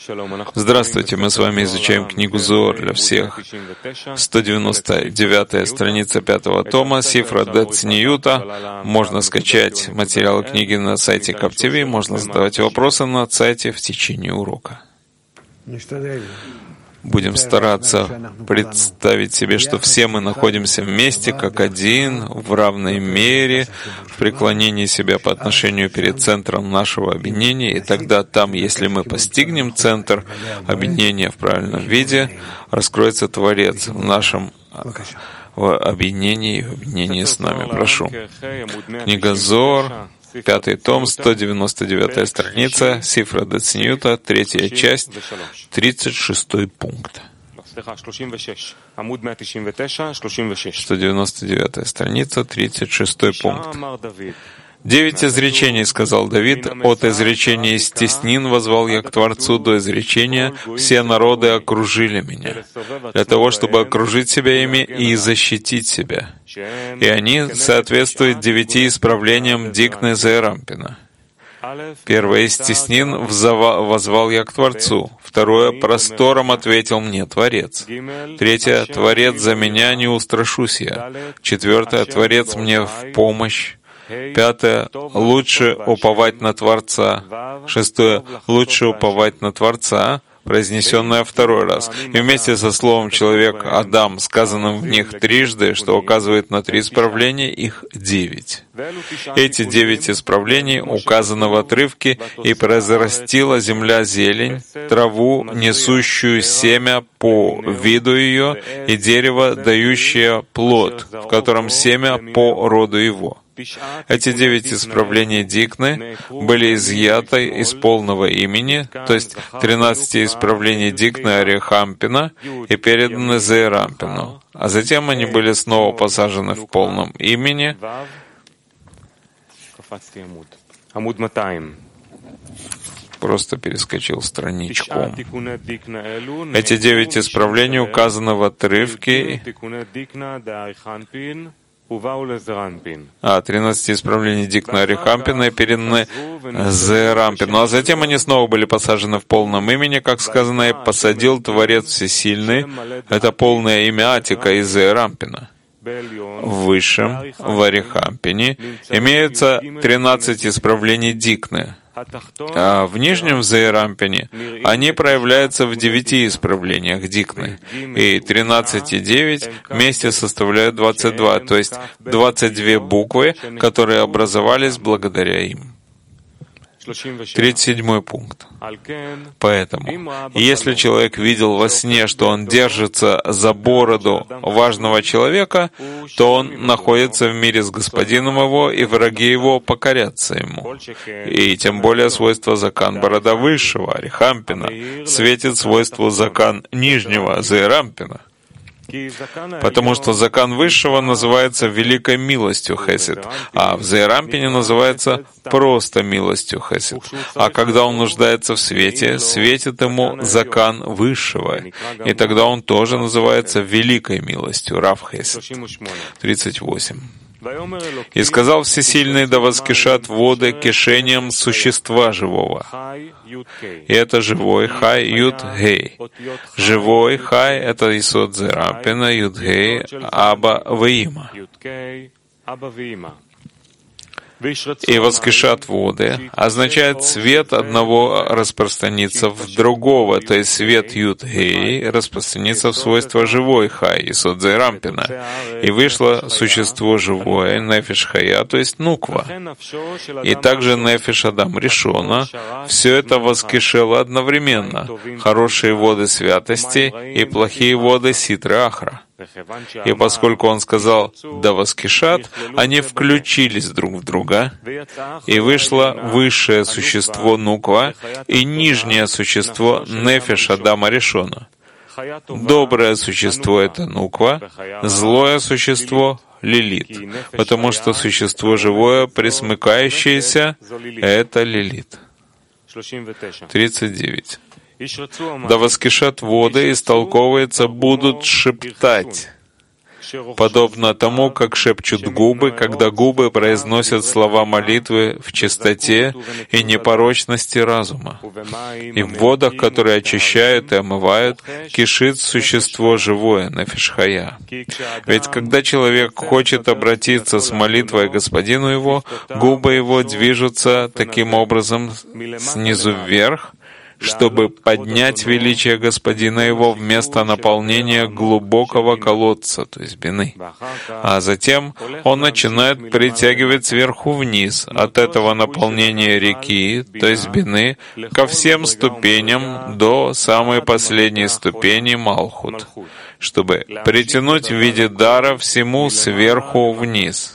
Здравствуйте, мы с вами изучаем книгу Зоар для всех. 199-я страница 5-го тома, Сифра де Цниюта. Можно скачать материалы книги на сайте КапТВ, можно задавать вопросы на сайте в течение урока. Будем стараться представить себе, что все мы находимся вместе, как один, в равной мере, в преклонении себя по отношению перед центром нашего объединения, и тогда там, если мы постигнем центр объединения в правильном виде, раскроется Творец в нашем объединении с нами. Прошу. Книга Зоар, 5-й том, 199-я страница, Сифра де Цниюта, 3-я часть, 36-й пункт. 199-я страница, 36-й пункт. 9 изречений, сказал Давид, от изречения из теснин возвал я к Творцу до изречения, все народы окружили меня, для того, чтобы окружить себя ими и защитить себя. И они соответствуют 9 исправлениям Дикны Зеэрампина. Первое из теснин возвал я к Творцу. Второе, простором ответил мне Творец. Третье, Творец за меня, не устрашусь я. Четвертое, Творец мне в помощь. Пятое, лучше уповать на Творца. Шестое, лучше уповать на Творца, произнесенное второй раз. И вместе со словом «человек» Адам, сказанным в них трижды, что указывает на 3 исправления, их 9. Эти 9 исправлений указаны в отрывке «И произрастила земля зелень, траву, несущую семя по виду ее, и дерево, дающее плод, в котором семя по роду его». Эти 9 исправлений Дикны были изъяты из полного имени, то есть 13 исправлений Дикны Арихампина, и переданы Зеэрампину. А затем они были снова посажены в полном имени. Просто перескочил страничку. Эти 9 исправлений указаны в отрывке. 13 исправлений Дикна Арихампина и переданы Зеэрампину. А затем они снова были посажены в полном имени, как сказано, и посадил Творец Всесильный. Это полное имя Атика из Зеэрампина. В высшем, в Арихампине, имеются 13 исправлений Дикны. А в нижнем Зеэрампине они проявляются в 9 исправлениях Дикны. И 13 и 9 вместе составляют 22, то есть 22 буквы, которые образовались благодаря им. 37 пункт. Поэтому, если человек видел во сне, что он держится за бороду важного человека, то он находится в мире с господином его, и враги его покорятся ему. И тем более свойство закан борода высшего, Арихампина, светит свойству закан нижнего, Зеэрампина. Потому что закан высшего называется великой милостью Хесед, а в Зеэрампине называется просто милостью Хесед. А когда он нуждается в свете, светит ему закан высшего, и тогда он тоже называется великой милостью, Рав Хесед. 38. «И сказал Всесильный, да воскишат воды кишением существа живого». И это живой Хай Юд Гей. Живой Хай — это Исод Зеэрампина, Юд Гей, Аба Ваима. «И воскишат воды» означает свет одного распространится в другого, то есть свет Юд-Гей распространится в свойство живой Хай, Исод Зеэрампина. И вышло существо живое, Нефеш Хая, то есть Нуква. И также Нефеш Адам Ришона. Все это воскишело одновременно. Хорошие воды святости и плохие воды Ситры Ахра. И поскольку он сказал «да воскишат», они включились друг в друга, и вышло высшее существо Нуква и нижнее существо Нефеш Адама Ришона. Доброе существо — это Нуква, злое существо — Лилит, потому что существо живое, присмыкающееся — это Лилит. 39. «Да воскишат воды, истолковывается, будут шептать». подобно тому, как шепчут губы, когда губы произносят слова молитвы в чистоте и непорочности разума. И в водах, которые очищают и омывают, кишит существо живое, нефеш-хая. Ведь когда человек хочет обратиться с молитвой к Господину его, губы его движутся таким образом снизу вверх, чтобы поднять величие Господина его в место наполнения глубокого колодца, то есть бины. А затем он начинает притягивать сверху вниз от этого наполнения реки, то есть бины, ко всем ступеням до самой последней ступени Малхут, чтобы притянуть в виде дара всему сверху вниз.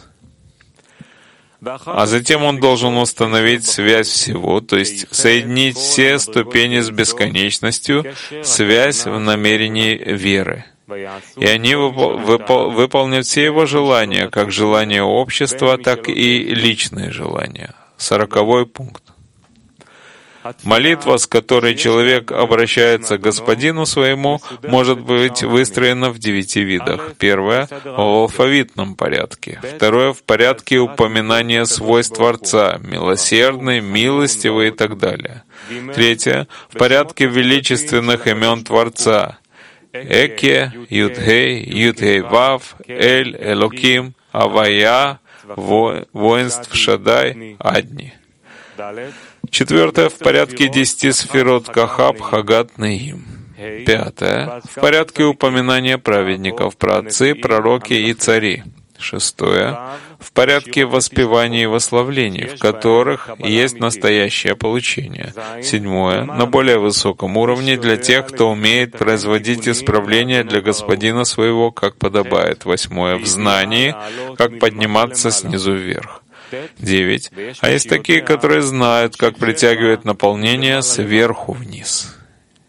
А затем он должен установить связь всего, то есть соединить все ступени с бесконечностью, связь в намерении веры. И они выполнят все его желания, как желания общества, так и личные желания. 40-й пункт. Молитва, с которой человек обращается к Господину своему, может быть выстроена в 9 видах. Первое — в алфавитном порядке. Второе — в порядке упоминания свойств Творца, милосердный, милостивый и так далее. Третье — в порядке величественных имен Творца. Эке, Юдхей, Юдхей Вав, Эль, Элоким, Авая, воинств Шадай, Адни. Четвертое — в порядке 10 сферот Кахаб, Хагат, Неим. Пятое — в порядке упоминания праведников, праотцы, пророки и цари. Шестое — в порядке воспеваний и восславлений, в которых есть настоящее получение. Седьмое — на более высоком уровне для тех, кто умеет производить исправления для Господина своего, как подобает. Восьмое — в знании, как подниматься снизу вверх. 9. А есть такие, которые знают, как притягивать наполнение сверху вниз.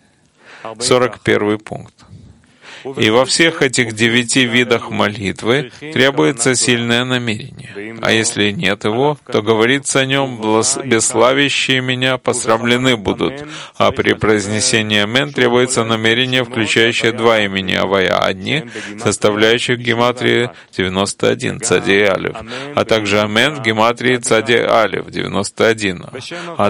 41 пункт. И во всех этих 9 видах молитвы требуется сильное намерение. А если нет его, то говорится о нем: «Бесславящие меня посрамлены будут». А при произнесении «Амен» требуется намерение, включающее 2 имени Авая Адни, составляющих гематрии 91, Цади Алев, а также «Амен» в гематрии Цади Алев 91. А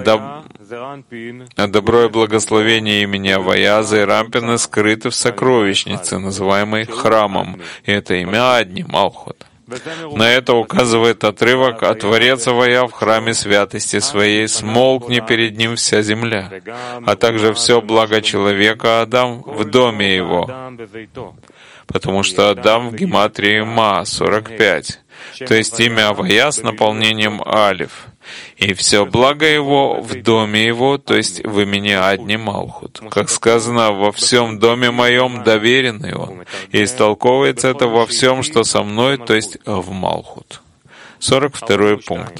добро и благословение имени Авая Зайрампина скрыты в сокровищнице, называемой храмом, и это имя Адни, Малхут. На это указывает отрывок: «А Творец Авая в храме святости своей, смолкни перед ним вся земля, а также все благо человека Адам в доме его». Потому что Адам в гематрии Ма, 45, то есть имя Авая с наполнением Алиф. И все благо его в доме его, то есть в имени Адни Малхут. Как сказано: «Во всем доме моем доверенный он». И истолковывается это во всем, что со мной, то есть в Малхут. 42 пункт.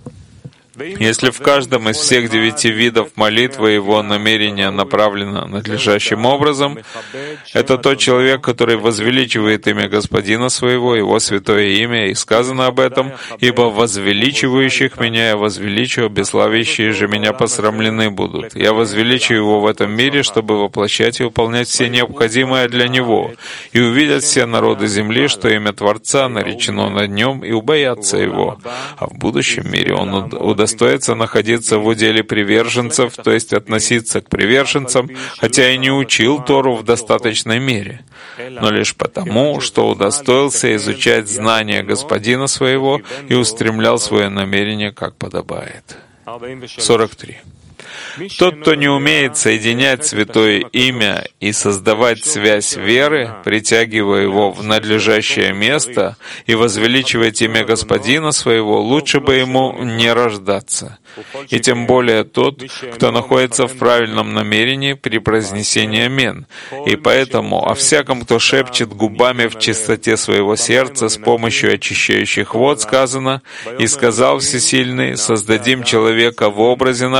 Если в каждом из всех 9 видов молитвы его намерение направлено надлежащим образом, это тот человек, который возвеличивает имя Господина своего, его святое имя, и сказано об этом: «Ибо возвеличивающих меня я возвеличу, бесславящие же меня посрамлены будут. Я возвеличу его в этом мире, чтобы воплощать и выполнять все необходимое для него. И увидят все народы земли, что имя Творца наречено над нем, и убоятся его. А в будущем мире он удостоится находиться в уделе приверженцев, то есть относиться к приверженцам, хотя и не учил Тору в достаточной мере, но лишь потому, что удостоился изучать знания Господина своего и устремлял свое намерение, как подобает. 43. Тот, кто не умеет соединять святое имя и создавать связь веры, притягивая его в надлежащее место и возвеличивать имя Господина своего, лучше бы ему не рождаться. И тем более тот, кто находится в правильном намерении при произнесении «Амен». И поэтому о всяком, кто шепчет губами в чистоте своего сердца с помощью очищающих вод, сказано: «И сказал Всесильный: создадим человека в образе нашем, по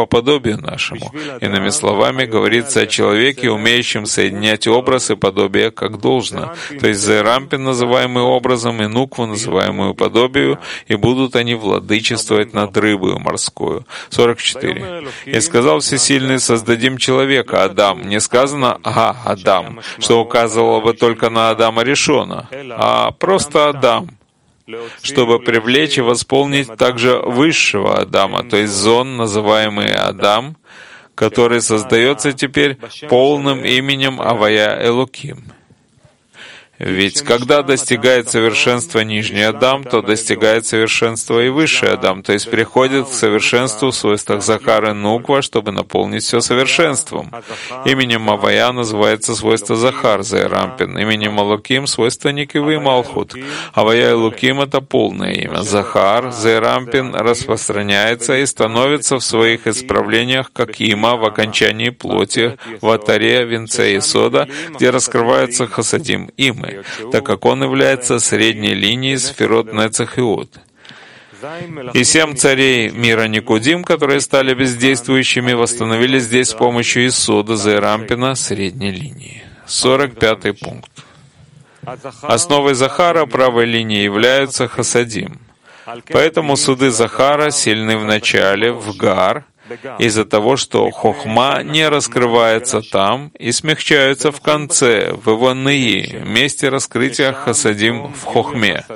по подобию нашему. Иными словами, говорится о человеке, умеющем соединять образ и подобие как должно. То есть Зерампин, называемый образом, и Нукву, называемую подобию, и будут они владычествовать над рыбою морскую. 44. «И сказал Всесильный, создадим человека, Адам». Не сказано «Ага, Адам», что указывало бы только на Адама Ришона, а просто Адам, чтобы привлечь и восполнить также высшего Адама, то есть Зон, называемый Адам, который создается теперь полным именем Авая Элоким. Ведь когда достигает совершенства нижний Адам, то достигает совершенства и высший Адам, то есть приходит к совершенству в свойствах Захар и Нуква, чтобы наполнить все совершенством. Именем Авая называется свойство Захар, Зерампин, именем Элоким — свойство Никивы и Малхут. Авая Элоким — это полное имя. Захар, Зерампин, распространяется и становится в своих исправлениях как Има в окончании плоти, в Атаре, венце Исода, где раскрывается Хасадим, Имы, так как он является средней линией сферот Нецах и Од. И 7 царей мира Никудим, которые стали бездействующими, восстановились здесь с помощью Исода Зерампина средней линии. 45 пункт. Основой Захара правой линии являются Хасадим. Поэтому суды Захара сильны в начале, в Гар, из-за того, что хохма не раскрывается там и смягчаются в конце, в его ныи, месте раскрытия хасадим в хохме.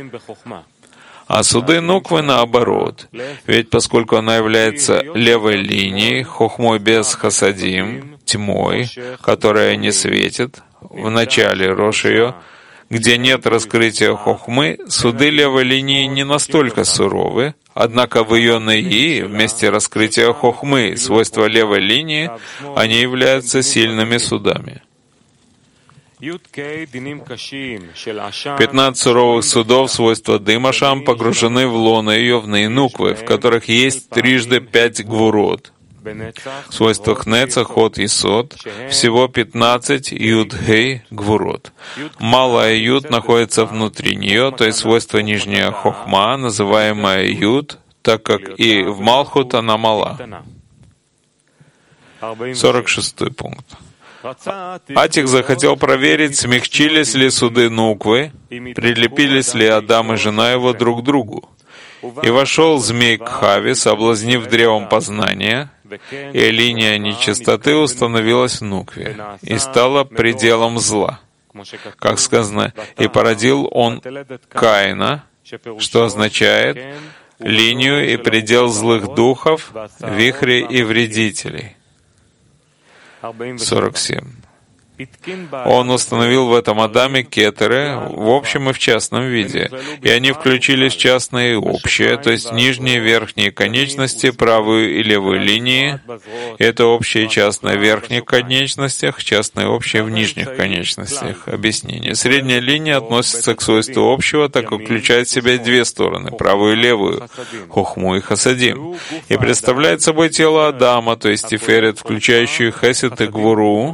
А суды Нуквы наоборот, ведь поскольку она является левой линией, хохмой без хасадим, тьмой, которая не светит, в начале Рош ее, где нет раскрытия хохмы, суды левой линии не настолько суровы, однако в ее наи, вместе раскрытия хохмы, свойства левой линии, они являются сильными судами. 15 суровых судов, свойства Дымашам, погружены в лоно ее в наинуквы, в которых есть трижды 5 гвурот. В свойствах Неца, Ход и Сод всего 15 Юд-Гей гвурот. Малая Юд находится внутри нее, то есть свойство нижняя Хохма, называемая Юд, так как и в Малхут она мала. 46 пункт. Атик захотел проверить, смягчились ли суды Нуквы, прилепились ли Адам и жена его друг к другу. И вошел змей к Хаве, соблазнив древом познания, и линия нечистоты установилась в Нукве, и стала пределом зла. Как сказано, и породил он Каина, что означает линию и предел злых духов, вихрей и вредителей. 47. Он установил в этом Адаме кетеры в общем и в частном виде, и они включились в частное и общее, то есть нижние и верхние конечности, правую и левую линии. Это общее и частное в верхних конечностях, частное и общее в нижних конечностях. Объяснение. Средняя линия относится к свойству общего, так как включает в себя две стороны, правую и левую, хохму и хасадим, и представляет собой тело Адама, то есть тиферет, включающую хесед и гвуру,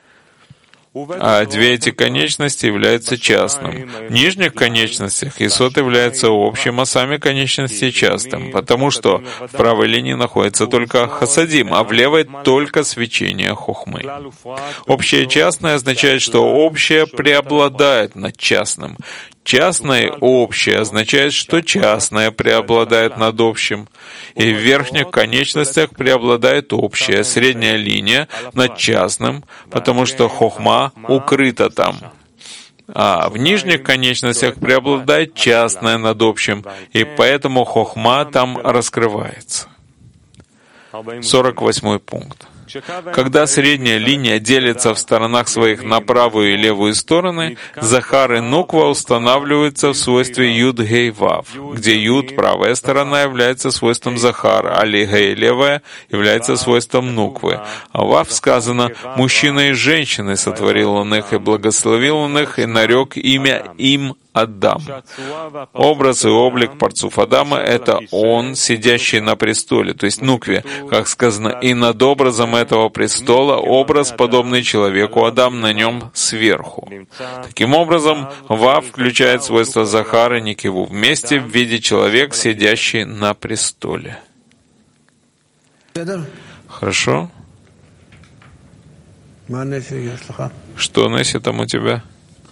а две эти конечности являются частным. В нижних конечностях Исод является общим, а сами конечности частым, потому что в правой линии находится только хасадим, а в левой только свечение хохмы. Общее и частное означает, что общее преобладает над частным. Частное и общее означает, что частное преобладает над общим. И в верхних конечностях преобладает общее, средняя линия над частным, потому что хохма укрыта там. А в нижних конечностях преобладает частное над общим, и поэтому хохма там раскрывается. 48 пункт. Когда средняя линия делится в сторонах своих на правую и левую стороны, Захар и Нуква устанавливаются в свойстве Юд-Гей-Вав, где Юд, правая сторона, является свойством Захара, а Гей, левая, является свойством Нуквы. А Вав сказано, мужчина и женщины сотворил он их, и благословил он их, и нарек имя им Адам. Образ и облик парцуф Адама — это он, сидящий на престоле, то есть Нукве, как сказано, и над образом этого престола образ, подобный человеку, Адам на нем сверху. Таким образом, Вав включает свойства Захара и Никиву вместе в виде человека, сидящий на престоле. Хорошо? Что, Несси, там у тебя?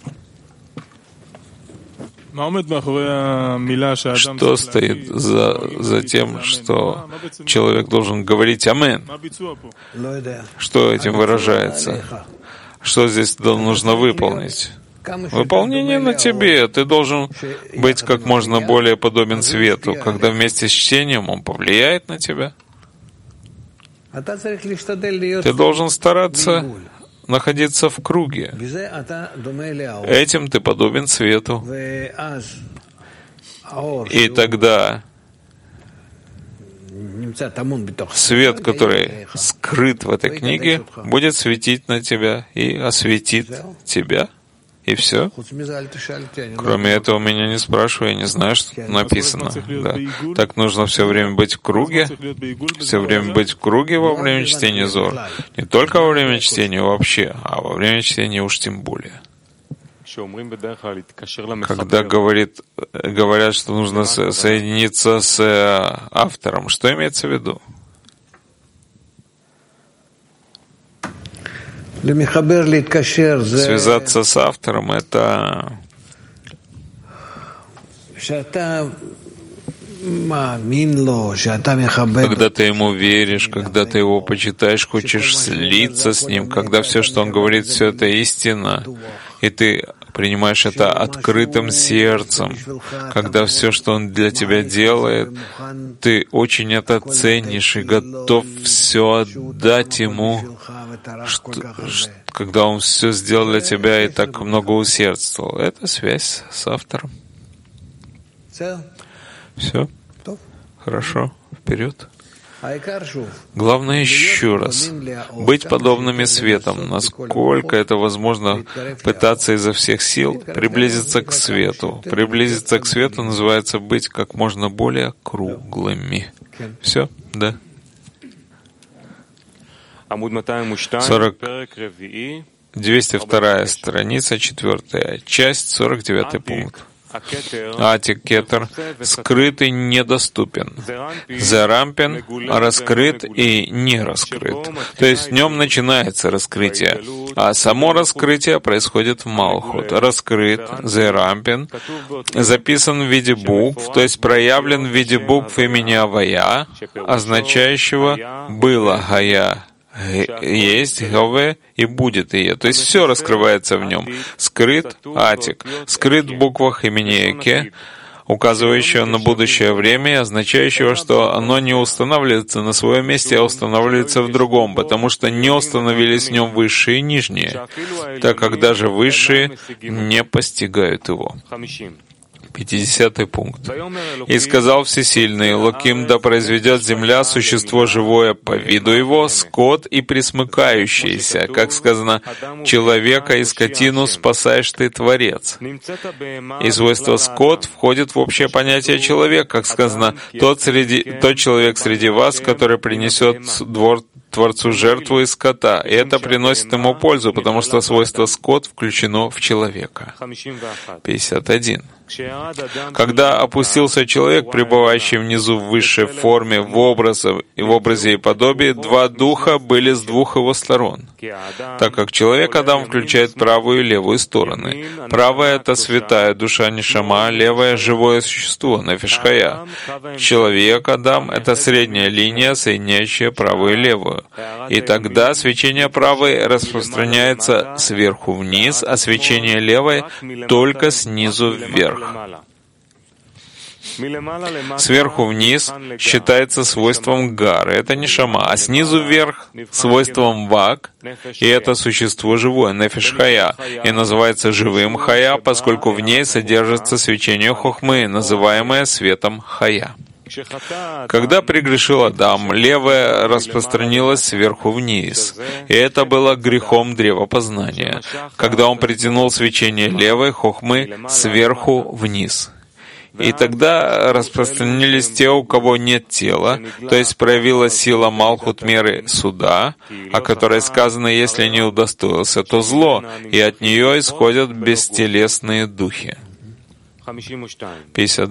Что стоит за тем, что человек должен говорить «Амен»? Что этим выражается? Что здесь нужно выполнить? Выполнение на тебе. Ты должен быть как можно более подобен свету, когда вместе с чтением он повлияет на тебя. Ты должен стараться находиться в круге. Этим ты подобен свету. И тогда свет, который скрыт в этой книге, будет светить на тебя и осветит тебя. И все. Кроме этого, меня не спрашивай, я не знаю, что написано. Да. Так нужно все время быть в круге, все время быть в круге во время чтения Зор. Не только во время чтения вообще, а во время чтения уж тем более. Когда говорят, что нужно соединиться с автором, что имеется в виду? Связаться с автором — это когда ты ему веришь, когда ты его почитаешь, хочешь слиться с ним, когда все, что он говорит, все это истина, и ты принимаешь это открытым сердцем, когда все, что он для тебя делает, ты очень это ценишь и готов все отдать ему, когда он все сделал для тебя и так много усердствовал. Это связь с автором. Все? Хорошо. Вперед. Главное еще раз быть подобными светом, насколько это возможно, пытаться изо всех сил приблизиться к свету. Приблизиться к свету называется быть как можно более круглыми. Все? Да. 202 страница, 4 часть, 49 пункт. Атик Кетер скрытый недоступен. Зерампин раскрыт и не раскрыт. То есть в нем начинается раскрытие, а само раскрытие происходит в Малхут. Раскрыт, Зерампин, записан в виде букв, то есть проявлен в виде букв имени Авая, означающего «было Гая». Есть, Гаве и будет Ие. То есть все раскрывается в нем. Скрыт Атик, скрыт в буквах имени Эке, указывающего на будущее время и означающего, что оно не устанавливается на своем месте, а устанавливается в другом, потому что не установились в нем высшие и нижние, так как даже высшие не постигают его. 50 пункт. «И сказал Всесильный, Локим да произведет земля существо живое по виду его, скот и пресмыкающийся, как сказано, человека и скотину спасаешь ты, Творец». И свойство скот входит в общее понятие человек, как сказано, тот человек среди вас, который принесет Творцу жертву из скота, и это приносит ему пользу, потому что свойство скот включено в человека. 51. Когда опустился человек, пребывающий внизу в высшей форме, в образе и подобии, два духа были с двух его сторон, так как человек Адам включает правую и левую стороны. Правая — это святая душа Нишама, левая — живое существо, Нефеш Хая. Человек Адам — это средняя линия, соединяющая правую и левую. И тогда свечение правой распространяется сверху вниз, а свечение левой только снизу вверх. Сверху вниз считается свойством гары, это нишама, а снизу вверх свойством вак, и это существо живое, нефеш хая, и называется живым хая, поскольку в ней содержится свечение хохмы, называемое светом хая. Когда прегрешил Адам, левое распространилось сверху вниз, и это было грехом древопознания, когда он притянул свечение левой хохмы сверху вниз. И тогда распространились те, у кого нет тела, то есть проявилась сила Малхут меры суда, о которой сказано, если не удостоился, то зло, и от нее исходят бестелесные духи. 52.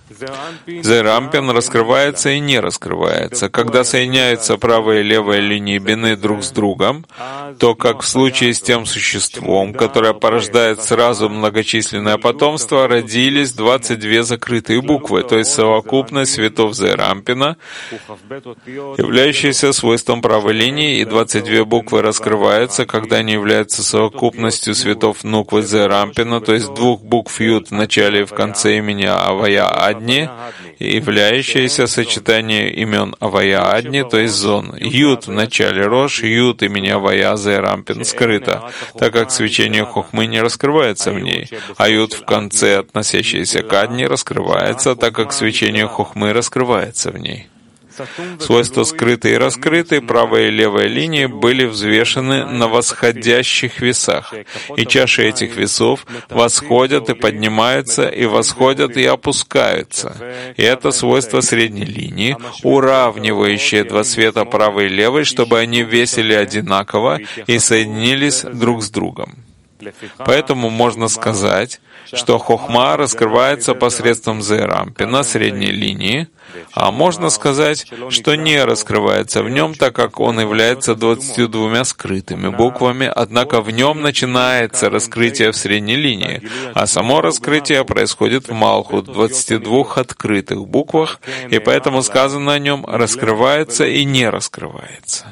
Зерампин раскрывается и не раскрывается. Когда соединяются правая и левая линии бины друг с другом, то, как в случае с тем существом, которое порождает сразу многочисленное потомство, родились 22 закрытые буквы, то есть совокупность цветов Зерампина, являющиеся свойством правой линии, и 22 буквы раскрываются, когда они являются совокупностью цветов Нуквы Зерампина, то есть двух букв Юд в начале и в конце имени Авая Адни, являющееся сочетание имен Авая Адни, то есть зон. Юд в начале Рош, Юд имени Авая Зерампин скрыто, так как свечение Хохмы не раскрывается в ней, а Юд в конце, относящийся к Адни, раскрывается, так как свечение Хохмы раскрывается в ней. Свойства скрытые и раскрытые, правая и левая линии были взвешены на восходящих весах, и чаши этих весов восходят и поднимаются, и восходят и опускаются. И это свойство средней линии, уравнивающее два света правой и левой, чтобы они весили одинаково и соединились друг с другом. Поэтому можно сказать, что Хохма раскрывается посредством Зерампина, средней линии, а можно сказать, что не раскрывается в нем, так как он является 22 скрытыми буквами, однако в нем начинается раскрытие в средней линии, а само раскрытие происходит в Малхут, 22 открытых буквах, и поэтому сказано о нем «раскрывается» и «не раскрывается».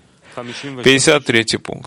53 пункт.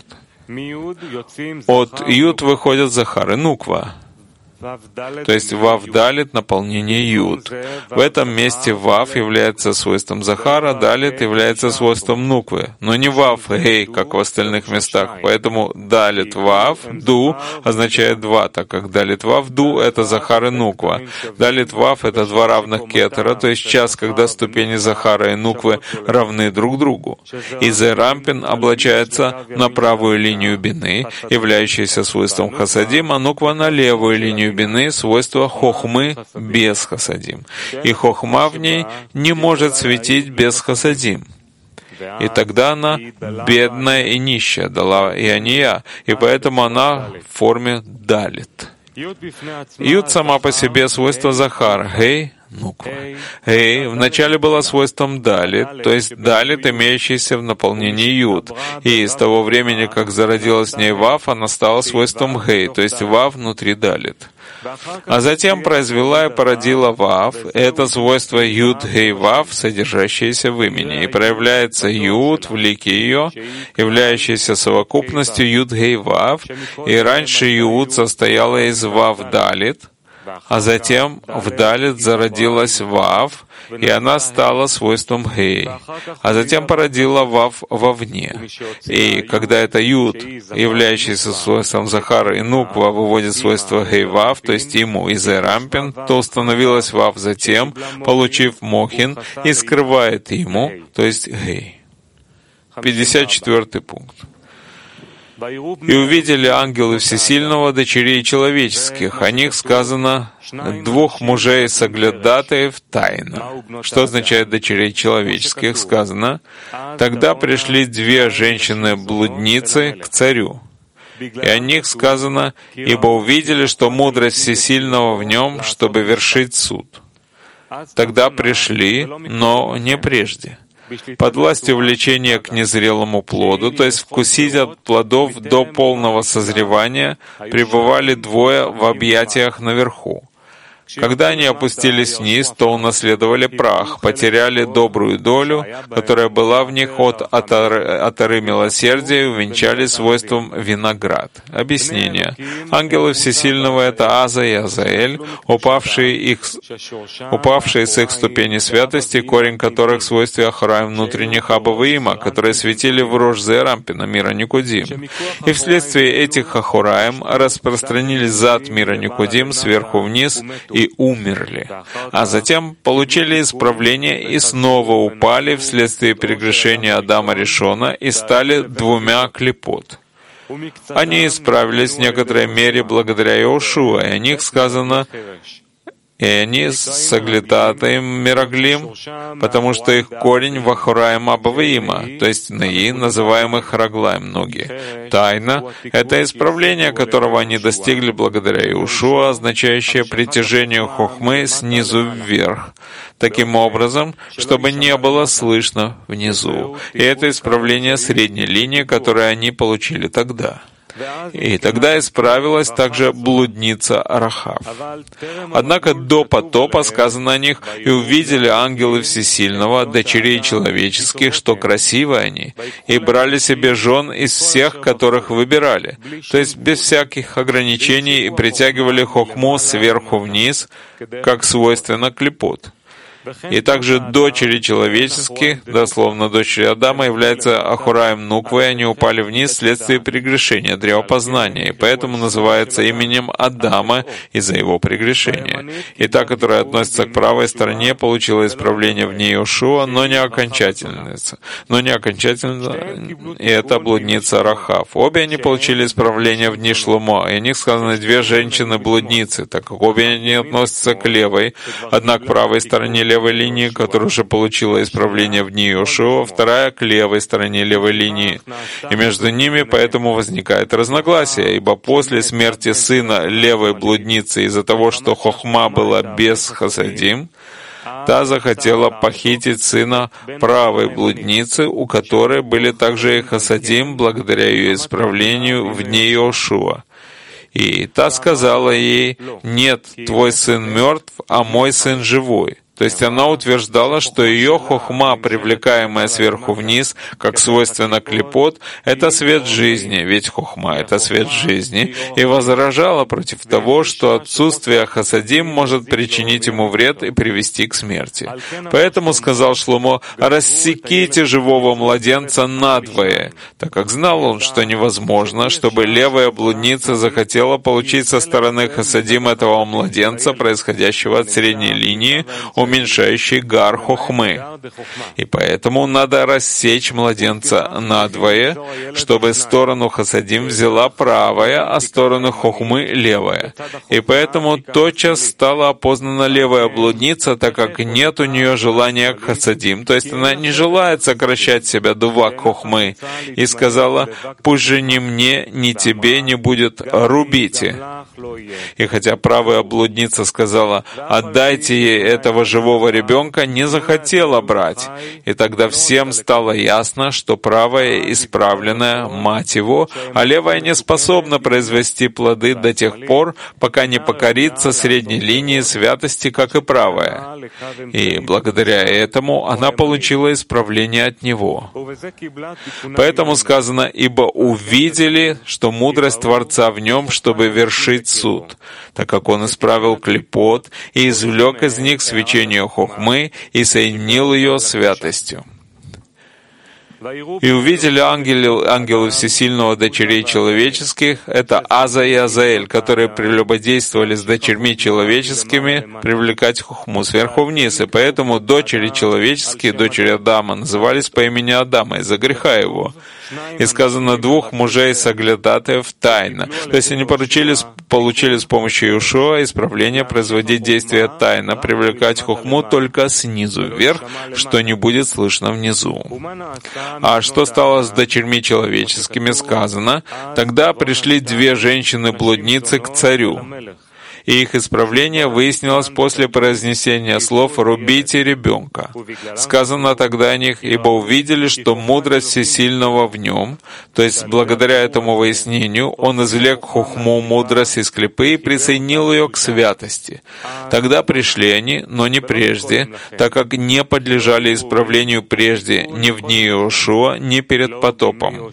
От Юд выходят Захар и Нуква, то есть Вав Далит — наполнение Юд. В этом месте Вав является свойством Захара, Далит является свойством Нуквы, но не Вав Гей, как в остальных местах. Поэтому Далит Вав Ду означает два, так как Далит Вав Ду — это Захар и Нуква. Далит Вав — это два равных кетера, то есть час, когда ступени Захара и Нуквы равны друг другу. И Зерампин облачается на правую линию бины, являющуюся свойством Хасадим, а Нуква на левую линию бины, свойство Хохмы без Хасадим. И Хохма в ней не может светить без Хасадим. И тогда она бедная и нищая, дала и ания, и поэтому она в форме Далит. Юд сама по себе свойство Захар, Гей — Нуква. Гей вначале была свойством Далит, то есть Далит, имеющийся в наполнении Юд. И с того времени, как зародилась в ней Вав, она стала свойством Гей, то есть Вав внутри Далит. А затем произвела и породила Вав, это свойство Юд Гей Вав, содержащееся в имени, и проявляется Юд в лике ее, являющейся совокупностью Юд Гей Вав, и раньше Юд состояла из Вав Далит, а затем в Далит зародилась Вав, и она стала свойством Гей, а затем породила Вав вовне. И когда это Юд, являющийся свойством Захара и Нуква, выводит свойство Гей Вав, то есть ему и Зерампин, то установилась Вав затем, получив Мохин, и скрывает ему, то есть Гей. 54 пункт. «И увидели ангелы Всесильного дочерей человеческих, о них сказано двух мужей соглядатаев тайно». Что означает дочерей человеческих? Сказано: «Тогда пришли две женщины-блудницы к царю». И о них сказано: «Ибо увидели, что мудрость Всесильного в нем, чтобы вершить суд». Тогда пришли, но не прежде. Под властью влечения к незрелому плоду, то есть вкусить от плодов до полного созревания, пребывали двое в объятиях наверху. Когда они опустились вниз, то унаследовали прах, потеряли добрую долю, которая была в них от Атары милосердия, и увенчались свойством виноград. Объяснение. Ангелы Всесильного — это Аза и Азаэль, упавшие с их ступени святости, корень которых в свойстве Ахараим внутренних Абаваима, которые светили в Рош Зерампина, мира Никудим. И вследствие этих Ахараим распространились зад мира Никудим сверху вниз и умерли, а затем получили исправление и снова упали вследствие прегрешения Адама Ришона и стали двумя клипот. Они исправились в некоторой мере благодаря Иошуа, и о них сказано: и они соглядатаем мираглим, потому что их корень в Ахураем Абаваима, то есть Наи, называемых Раглаем ноги. Тайна — это исправление, которого они достигли благодаря Иешуа, означающее притяжение хохмы снизу вверх, таким образом, чтобы не было слышно внизу. И это исправление средней линии, которое они получили тогда. И тогда исправилась также блудница Рахав. Однако до потопа сказано о них: «И увидели ангелы Всесильного, дочерей человеческих, что красивы они, и брали себе жен из всех, которых выбирали», то есть без всяких ограничений, и притягивали хохму сверху вниз, как свойственно клипот. И также дочери человеческие, дословно дочери Адама, являются Ахураем Нуквой, они упали вниз вследствие прегрешения, древопознания, и поэтому называется именем Адама из-за его прегрешения. И та, которая относится к правой стороне, получила исправление в ней Иешуа, но не окончательно, и это блудница Рахав. Обе они получили исправление в дни Шломо, и о них сказано две женщины-блудницы, так как обе они относятся к левой, одна к правой стороне левой линии, которая уже получила исправление в дни Иешуа, вторая к левой стороне левой линии. И между ними поэтому возникает разногласие, ибо после смерти сына левой блудницы из-за того, что хохма была без хасадим, та захотела похитить сына правой блудницы, у которой были также и хасадим, благодаря ее исправлению в дни Иешуа. И та сказала ей: «Нет, твой сын мертв, а мой сын живой». То есть она утверждала, что ее хохма, привлекаемая сверху вниз, как свойственно клипот, это свет жизни, ведь хохма — это свет жизни, и возражала против того, что отсутствие хасадим может причинить ему вред и привести к смерти. Поэтому сказал Шломо: «Рассеките живого младенца надвое», так как знал он, что невозможно, чтобы левая блудница захотела получить со стороны хасадим этого младенца, происходящего от средней линии, уменьшающий гар хохмы. И поэтому надо рассечь младенца надвое, чтобы сторону хасадим взяла правая, а сторону хохмы — левая. И поэтому тотчас стала опознана левая блудница, так как нет у нее желания к хасадим, то есть она не желает сокращать себя до вак хохмы, и сказала: «Пусть же ни мне, ни тебе не будет, рубите». И хотя правая блудница сказала: «Отдайте ей этого живого ребенка», не захотела брать. И тогда всем стало ясно, что правая исправленная мать его, а левая не способна произвести плоды до тех пор, пока не покорится средней линии святости, как и правая. И благодаря этому она получила исправление от него. Поэтому сказано: «Ибо увидели, что мудрость Творца в нем, чтобы вершить суд, так как он исправил клипот и извлек из них свечение хохмы и соединил ее святостью». И увидели ангелы Всесильного дочерей человеческих, это Аза и Азаэль, которые прелюбодействовали с дочерьми человеческими, привлекать хохму сверху вниз, и поэтому дочери человеческие, дочери Адама, назывались по имени Адама из-за греха его. И сказано: «Двух мужей соглядатаев тайно». То есть они получили с помощью Иешуа исправление производить действия тайно, привлекать хохму только снизу вверх, что не будет слышно внизу. А что стало с дочерьми человеческими, сказано: «Тогда пришли две женщины-блудницы к царю». И их исправление выяснилось после произнесения слов «рубите ребенка». Сказано тогда о них: «Ибо увидели, что мудрость Всесильного в нем», то есть благодаря этому выяснению он извлек хохму мудрость из клипы и присоединил ее к святости. Тогда пришли они, но не прежде, так как не подлежали исправлению прежде ни в дни Иешуа, ни перед потопом.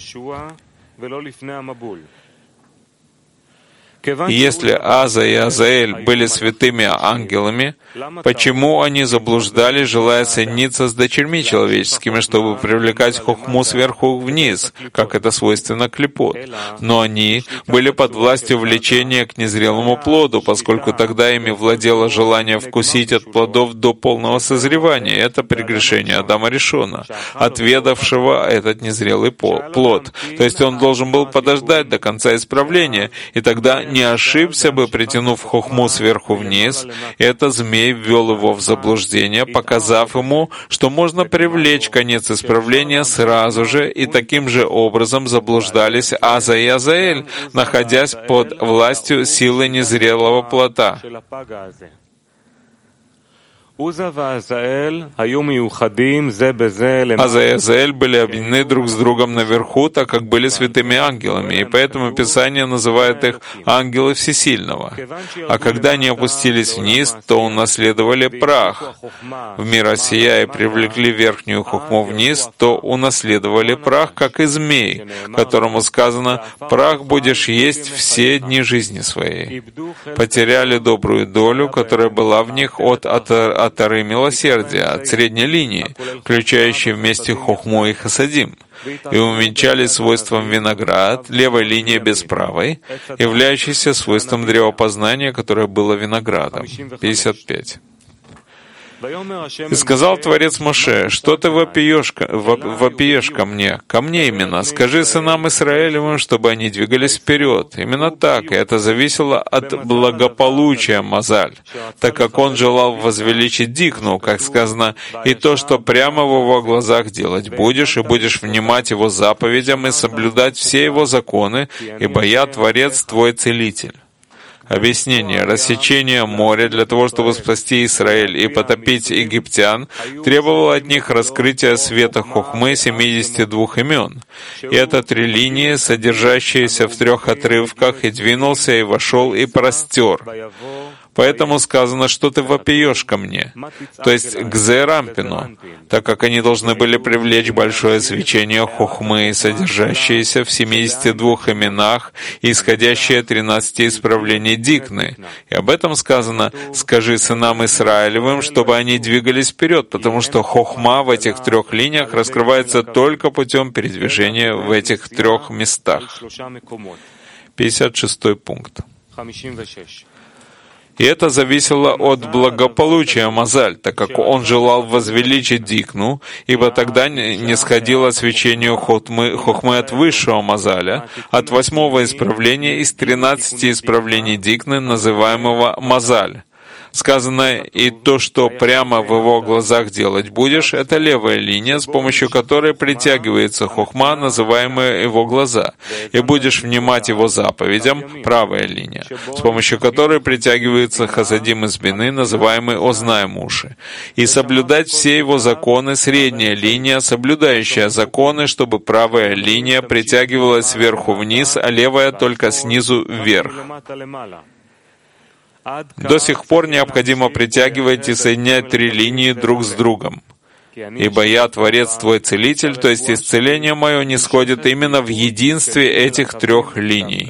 Если Аза и Азаэль были святыми ангелами, почему они заблуждали, желая соединиться с дочерьми человеческими, чтобы привлекать хохму сверху вниз, как это свойственно клипот? Но они были под властью влечения к незрелому плоду, поскольку тогда ими владело желание вкусить от плодов до полного созревания. Это прегрешение Адама Ришона, отведавшего этот незрелый плод. То есть он должен был подождать до конца исправления, и тогда не ошибся бы, притянув хохму сверху вниз, этот змей ввел его в заблуждение, показав ему, что можно привлечь конец исправления сразу же, и таким же образом заблуждались Аза и Азаэль, находясь под властью силы незрелого плота. Аза и Азаэль были объединены друг с другом наверху, так как были святыми ангелами, и поэтому Писание называет их ангелы Всесильного. А когда они опустились вниз, то унаследовали прах. В мир Осия и привлекли верхнюю хохму вниз, то унаследовали прах, как и змей, которому сказано: «Прах будешь есть все дни жизни своей». Потеряли добрую долю, которая была в них от Ары милосердия, от средней линии, включающей вместе хохму и хасадим, и увенчали свойством виноград, левой линии без правой, являющейся свойством древопознания, которое было виноградом. 55. «И сказал Творец Моше: что ты вопиешь ко мне именно? Скажи сынам Израилевым, чтобы они двигались вперед». Именно так, и это зависело от благополучия Мазаль, так как он желал возвеличить Дикну, как сказано: «И то, что прямо в его глазах делать будешь, и будешь внимать его заповедям и соблюдать все его законы, ибо я Творец твой Целитель». Объяснение. Рассечение моря для того, чтобы спасти Израиль и потопить египтян, требовало от них раскрытия света хохмы 72 имен. И это 3 линии, содержащиеся в 3 отрывках, и двинулся, и вошел, и простер. Поэтому сказано, что ты вопиешь ко мне, то есть к Зерампину, так как они должны были привлечь большое свечение хохмы, содержащееся в 72 именах и исходящее 13 исправлений Дикны. И об этом сказано: «Скажи сынам Израилевым, чтобы они двигались вперед», потому что хохма в этих 3 линиях раскрывается только путем передвижения в этих 3 местах. 56 пункт. И это зависело от благополучия Мазаль, так как он желал возвеличить Дикну, ибо тогда не сходило свечению хохмы от высшего Мазаля, от 8-го исправления из 13 исправлений Дикны, называемого Мазаль. Сказано: «И то, что прямо в его глазах делать будешь», это левая линия, с помощью которой притягивается хохма, называемая его глаза, и будешь внимать его заповедям, правая линия, с помощью которой притягивается хасадим из бины, называемый ознаем уши, и соблюдать все его законы, средняя линия, соблюдающая законы, чтобы правая линия притягивалась сверху вниз, а левая только снизу вверх. До сих пор необходимо притягивать и соединять 3 линии друг с другом. «Ибо я Творец твой Целитель», то есть исцеление мое не сходит именно в единстве этих 3 линий.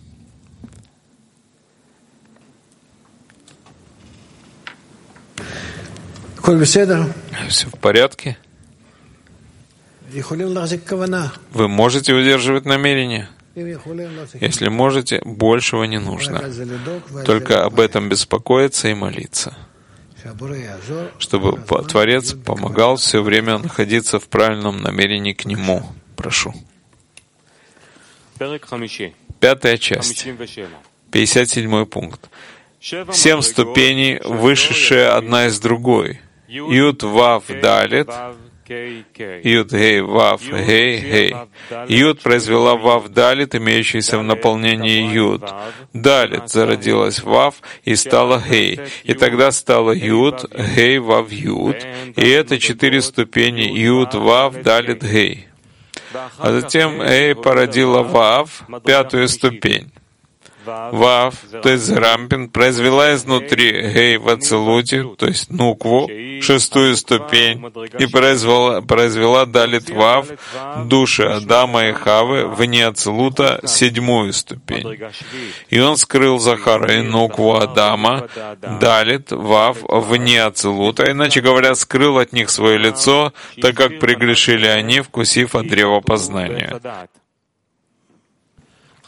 Все в порядке? Вы можете удерживать намерение? Если можете, большего не нужно. Только об этом беспокоиться и молиться, чтобы Творец помогал все время находиться в правильном намерении к Нему. Прошу. 5-я часть. 57 пункт. 7 ступеней, вышедшие одна из другой. Юд, Вав, Далет. Юд, Гей, Вав, Гей, Гей. Юд произвела Вав Далит, имеющийся в наполнении Юд. Далит зародилась Вав и стала Гей. И тогда стала Юд, Гей, Вав, Юд. И это 4 ступени Юд, Вав, Далит, Гей. А затем Гей породила Вав, 5-ю ступень. Вав, то есть Рампин, произвела изнутри Гей в Ацелуте, то есть Нукву, 6-ю ступень, и произвела Далит Вав, души Адама и Хавы, вне Ацелута, 7-ю ступень. И он скрыл Захара и Нукву Адама, Далит Вав, вне Ацелута, иначе говоря, скрыл от них свое лицо, так как прегрешили они, вкусив от древа познания.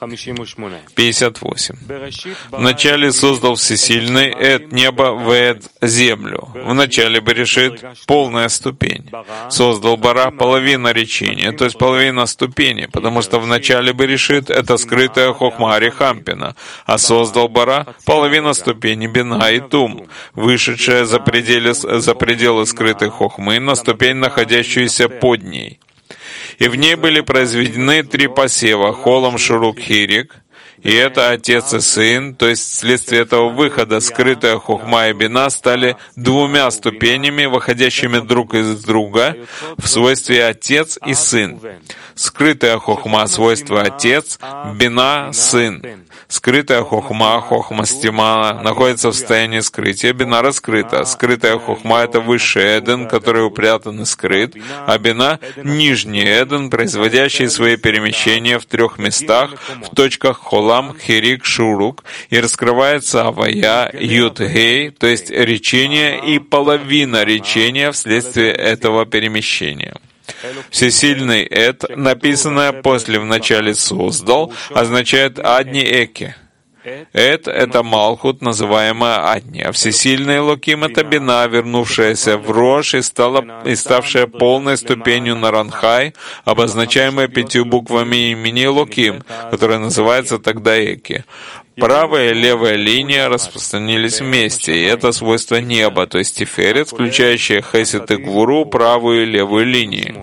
58. Вначале создал Всесильный Эд небо, Вэд землю. Вначале Берешит полная ступень. Создал Бара половина речения, то есть половина ступени, потому что вначале Берешит это скрытая хохма Арихампина, а создал Бара половина ступени Бина и Тум, вышедшая за пределы скрытой хохмы на ступень, находящуюся под ней. И в ней были произведены 3 посева — Холом, Шурук, Хирик. И это отец и сын, то есть вследствие этого выхода скрытая хохма и бина стали 2 ступенями, выходящими друг из друга в свойстве отец и сын. Скрытая хохма — свойство отец, бина — сын. Скрытая хохма, хохма стима, находится в состоянии скрытия, бина раскрыта. Скрытая хохма — это высший Эден, который упрятан и скрыт, а бина — нижний Эден, производящий свои перемещения в 3 местах, в точках Холам, Хирик, Шурук, и раскрывается Авая, Юд, Гей, то есть речение и половина речения вследствие этого перемещения. Всесильный Эд, написанное после «в начале создал», означает «Адни Эки». Эд — это Малхут, называемая Адни, а Всесильный Элоким — это Бина, вернувшаяся в Рош и ставшая полной ступенью на Ранхай, обозначаемая 5 буквами имени Элоким, которая называется тогда Эки. Правая и левая линия распространились вместе, и это свойство неба, то есть Тиферет, включающее Хесед и Гвуру, правую и левую линии.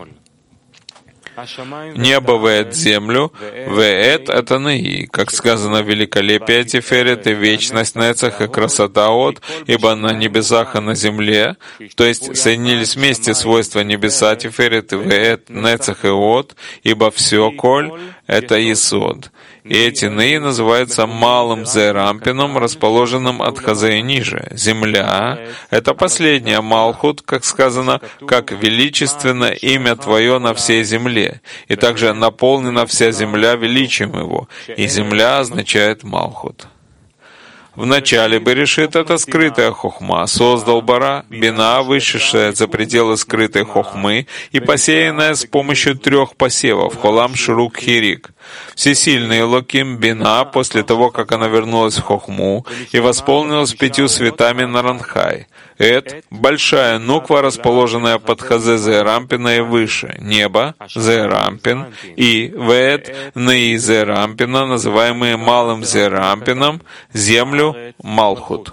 Небо Вэд землю, Вэд — это Неи, как сказано, великолепие Тиферет и вечность Нецах и красота От, ибо на небесах и на земле, то есть соединились вместе свойства небеса Тиферет и Вэд, Нецах и От, ибо все Коль — это Есод. И эти Неи называются малым Зерампином, расположенным от Хазея ниже. Земля — это последняя Малхут, как сказано, как величественно имя Твое на всей земле, и также наполнена вся земля величием Его, и земля означает Малхут. В начале Берешит — это скрытая хохма, создал Бара, бина, вышедшая за пределы скрытой хохмы и посеянная с помощью 3 посевов — Холам, Шурук, Хирик. Всесильный Элоким бина, после того, как она вернулась в хохму и восполнилась 5 светами на Ранхай. Эд — большая нуква, расположенная под Хазе Зерампина и выше, небо, Зерампин, и Вэд, Неи Зерампина, называемые малым Зерампином, землю, Малхут.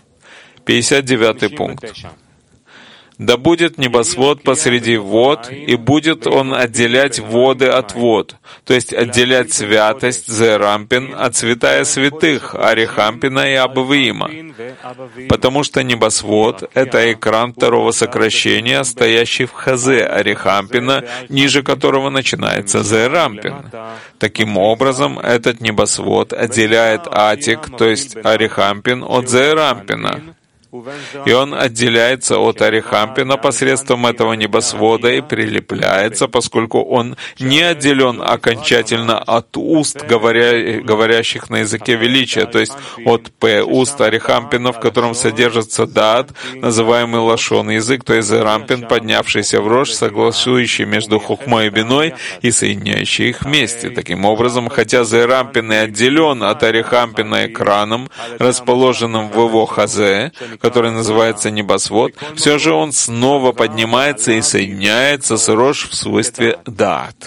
59 пункт. Да будет небосвод посреди вод, и будет он отделять воды от вод, то есть отделять святость Зерампин от святая святых Арихампина и Абавиима. Потому что небосвод — это экран 2 сокращения, стоящий в Хазе Арихампина, ниже которого начинается Зерампин. Таким образом, этот небосвод отделяет Атик, то есть Арихампин, от Зерампина. И он отделяется от Арихампина посредством этого небосвода и прилепляется, поскольку он не отделен окончательно от уст, говорящих на языке величия, то есть от уст Арихампина, в котором содержится Дат, называемый Лашон язык, то есть Зерампин, поднявшийся в Рош, согласующий между Хохмой и Биной и соединяющий их вместе. Таким образом, хотя Зерампин и отделен от Арихампина экраном, расположенным в его Хазе, который называется небосвод, все же он снова поднимается и соединяется с Рош в свойстве Даат.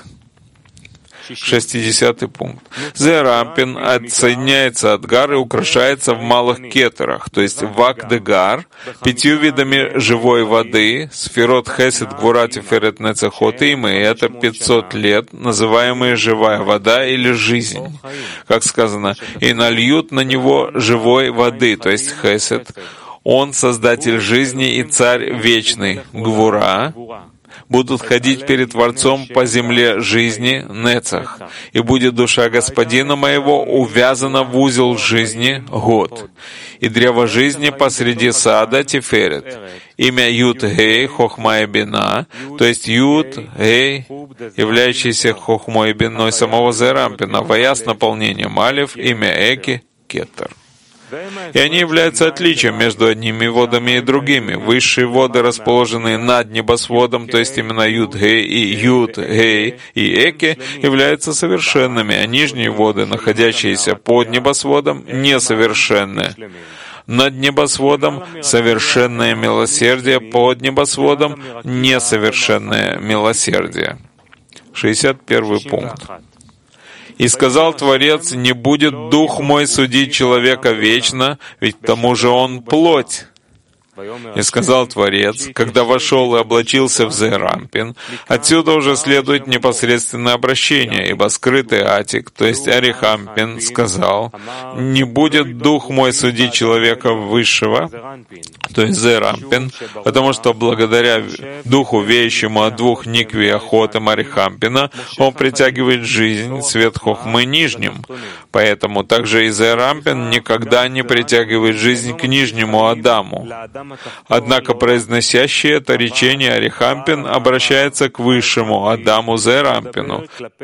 60 пункт. Зерампин отсоединяется от Гар и украшается в малых кетерах, то есть в Ак-де-Гар, 5 видами живой воды, сферот Хесед, Гвура, Тиферет, Нецехот и Имы, и это 500 лет, называемые живая вода или жизнь. Как сказано, и нальют на него живой воды, то есть Хесед. Он создатель жизни и царь вечный, Гвура, будут ходить перед Творцом по земле жизни, Нецах, и будет душа Господина моего увязана в узел жизни, Год, и древо жизни посреди сада, Тиферет. Имя Юд-Гей, Хохма и Бина, то есть Юд-Гей, являющийся Хохмой и Биной самого Зерампина, Вая с наполнением Алев, имя Эки, Кетер. И они являются отличием между одними водами и другими. Высшие воды, расположенные над небосводом, то есть именно Юд-Гей и Юд-Гей и Эке, являются совершенными, а нижние воды, находящиеся под небосводом, несовершенны. Над небосводом — совершенное милосердие, под небосводом — несовершенное милосердие. 61 пункт. «И сказал Творец, не будет Дух мой судить человека вечно, ведь к тому же он плоть. И сказал Творец, когда вошел и облачился в Зерампин, отсюда уже следует непосредственное обращение, ибо скрытый Атик, то есть Арихампин, сказал, не будет Дух мой судить человека высшего, то есть Зерампин, потому что благодаря Духу, веющему от двух Никви Охотам Арихампина, он притягивает жизнь, свет Хохмы нижним. Поэтому также и Зерампин никогда не притягивает жизнь к нижнему Адаму. Однако произносящий это речение Арихампин обращается к высшему Адаму Зерампину.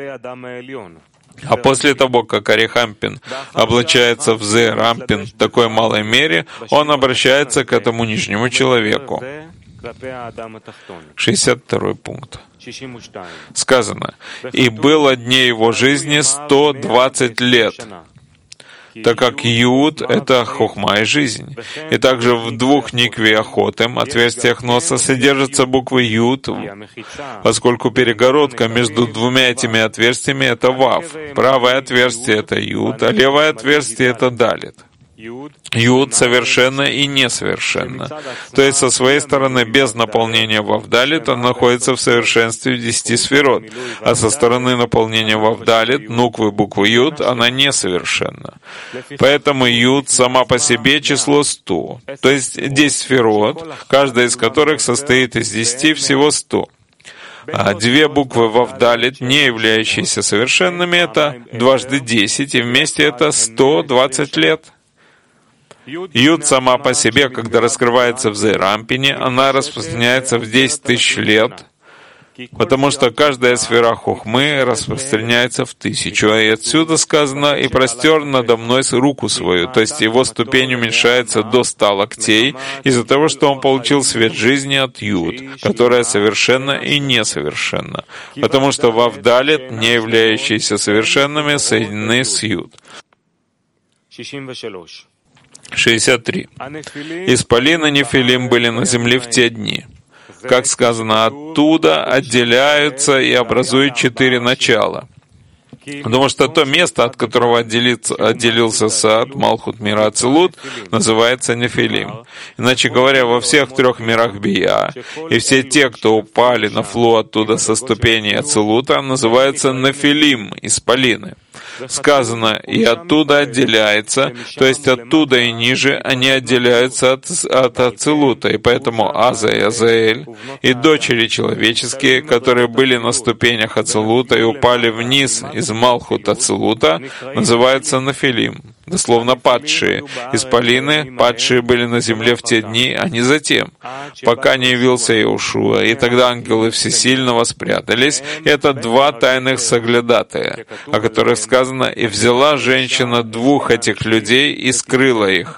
А после того, как Арихампин облачается в Зерампин в такой малой мере, он обращается к этому нижнему человеку. 62 пункт. Сказано, «И было дней его жизни 120 лет». Так как Юд — это хохма и жизнь. И также в двух Никви Охотем, отверстиях носа, содержатся буквы Юд, поскольку перегородка между двумя этими отверстиями — это Вав. Правое отверстие — это Юд, а левое отверстие — это Далит. Юд совершенно и несовершенно. То есть, со своей стороны, без наполнения Вавдалит, он находится в совершенстве 10 сферот, а со стороны наполнения Вавдалит, нуквы буквы Юд, она несовершенна. Поэтому Юд сама по себе число 100, то есть 10 сферот, каждая из которых состоит из 10, всего 100. А две буквы Вавдалит, не являющиеся совершенными, это дважды 10, и вместе это 120 лет. Юд сама по себе, когда раскрывается в Зерампине, она распространяется в 10 тысяч лет, потому что каждая сфера Хохмы распространяется в 1000, и отсюда сказано «и простер надо мной руку свою», то есть его ступень уменьшается до 100 локтей из-за того, что он получил свет жизни от Юд, которая совершенна и несовершенна, потому что Вавдалит, не являющиеся совершенными, соединены с Юд. 63. Исполин и Нефилим были на земле в те дни. Как сказано, оттуда отделяются и образуют 4 начала. Потому что то место, от которого отделился Саад, Малхут мира Ацилут, называется Нефилим. Иначе говоря, во всех 3 мирах Бия, и все те, кто упали на флу оттуда со ступеней Ацилута, называются Нефилим, исполины. Сказано, и оттуда отделяется, то есть оттуда и ниже они отделяются от Ацилута, и поэтому Аза и Азаэль, и дочери человеческие, которые были на ступенях Ацилута и упали вниз из Малхут Ацилута, называются Нефилим, дословно падшие. Исполины, падшие были на земле в те дни, а не затем, пока не явился Иешуа, и тогда ангелы Всесильного спрятались. Это 2 тайных соглядатая, о которых сказано, и взяла женщина 2 этих людей и скрыла их.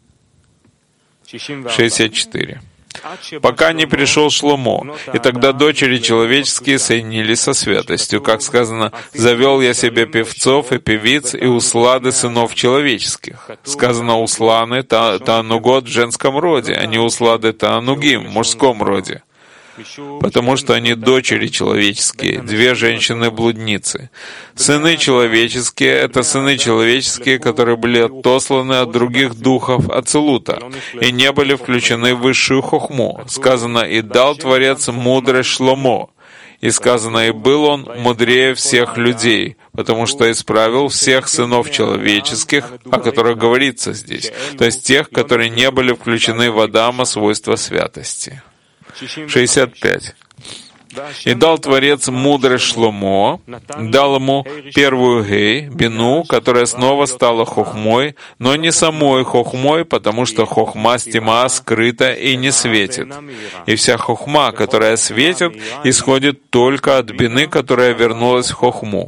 64. Пока не пришел Шломо, и тогда дочери человеческие соединились со святостью. Как сказано, «Завел я себе певцов и певиц и услады сынов человеческих». Сказано, усланы Таанугот в женском роде, а не услады Таанугим в мужском роде. Потому что они дочери человеческие, 2 женщины-блудницы. Сыны человеческие — это сыны человеческие, которые были отосланы от других духов Ацилута и не были включены в высшую хохму. Сказано, и дал Творец мудрость Шломо. И сказано, и был он мудрее всех людей, потому что исправил всех сынов человеческих, о которых говорится здесь, то есть тех, которые не были включены в Адама свойства святости. 65. И дал Творец мудрость Шломо, дал ему первую Гей, Бину, которая снова стала хохмой, но не самой хохмой, потому что хохма стима скрыта и не светит. И вся хохма, которая светит, исходит только от Бины, которая вернулась в хохму.